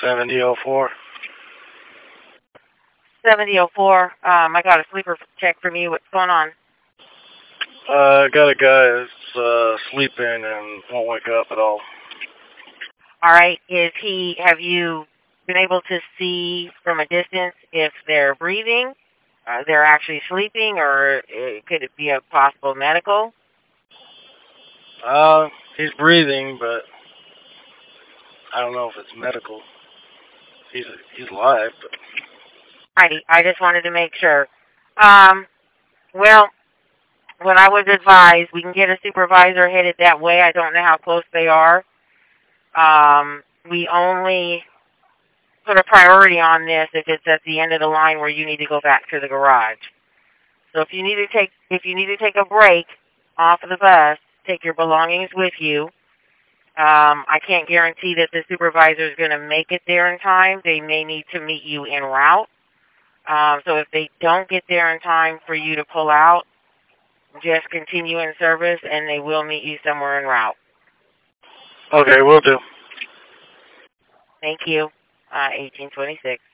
7004. 7004. I got a sleeper check from you. What's going on? I got a guy that's sleeping and won't wake up at all. All right. Have you been able to see from a distance if they're breathing, they're actually sleeping, or could it be a possible medical? He's breathing, but I don't know if it's medical. He's alive, but Heidi, I just wanted to make sure. Well, what I was advised, we can get a supervisor headed that way. I don't know how close they are. We only put a priority on this if it's at the end of the line where you need to go back to the garage. So if you need to take a break off of the bus, take your belongings with you. I can't guarantee that the supervisor is going to make it there in time. They may need to meet you en route. So if they don't get there in time for you to pull out, just continue in service, and they will meet you somewhere en route. okay, we'll do. Thank you. 1826.